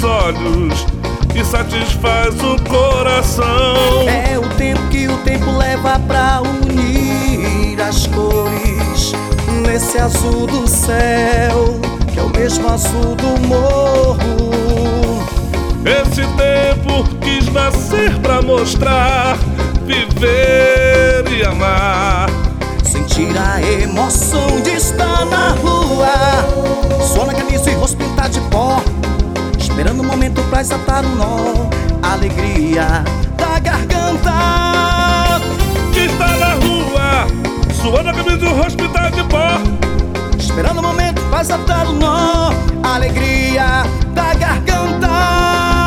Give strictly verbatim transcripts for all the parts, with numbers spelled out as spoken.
os olhos e satisfaz o coração. É o tempo que o tempo leva pra unir as cores nesse azul do céu, que é o mesmo azul do morro. Esse tempo quis nascer pra mostrar, viver e amar, sentir a emoção de estar na rua, suor na camisa e rosto pintado de pó, esperando o momento pra desatar o nó, alegria da garganta. que está na rua, suando a camisa e o rosto pintado de pó, esperando o momento pra desatar o nó, alegria da garganta.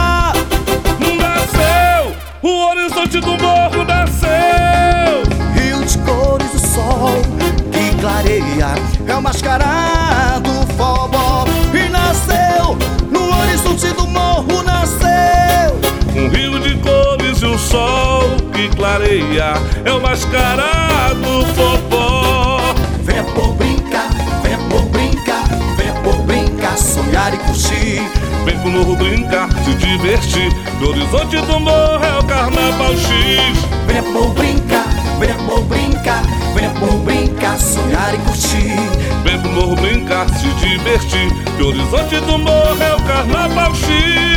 Nasceu, o horizonte do morro nasceu, Rio de cores, o sol que clareia, é o mascarado forró. E nasceu, no horizonte do morro nasceu um rio de cores e o sol que clareia, é o mascarado forró. Venha por brincar, venha por brincar, venha por brincar, sonhar e curtir. Vem pro morro brincar, se divertir, no horizonte do morro é o Carnaval X. Venha por brincar, venha por brincar, venha por brincar, sonhar e curtir. Vem pro morro brincar, se divertir, no horizonte do morro é o Carnaval X.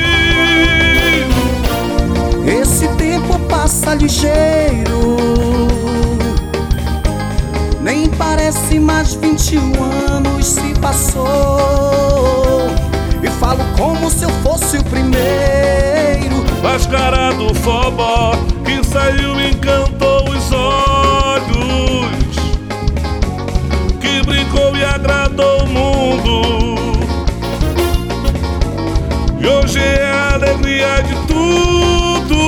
Esse tempo passa ligeiro, nem parece mais vinte e um anos se passou. E falo como se eu fosse o primeiro. Mascarado forró que saiu e encantou os olhos, que brincou e agradou o mundo. E hoje é a alegria de tudo.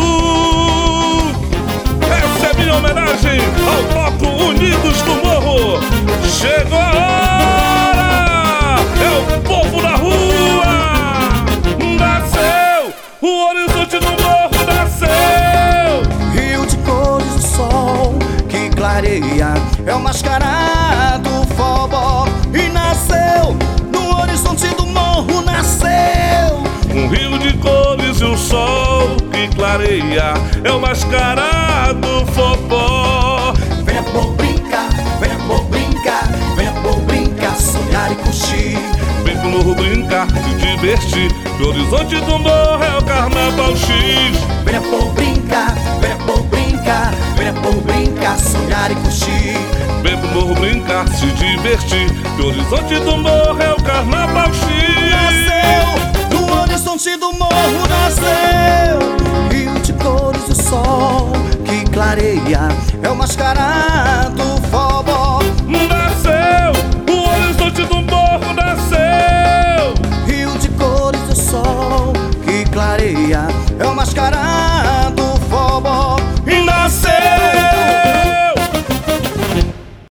Essa é minha homenagem ao bloco Unidos do Morro. Chegou a hora, é o povo na rua. Nasceu, o horizonte do morro nasceu. Rio de cores, o sol que clareia, é o mascarado forró. E nasceu, no horizonte do morro nasceu Um rio de cores e o sol que clareia, é o mascarado forró. venha por brincar, venha por brincar, venha por brincar, sonhar e curtir. Vem pro morro brincar, se divertir, no horizonte do morro é o Carnaval X. Venha por brincar, venha por brincar, venha por brincar, sonhar e curtir. Vem pro morro brincar, se divertir, no horizonte do morro é o Carnaval X. Nasceu, no horizonte do morro nasceu, rio de cores, o sol que clareia, é o mascarado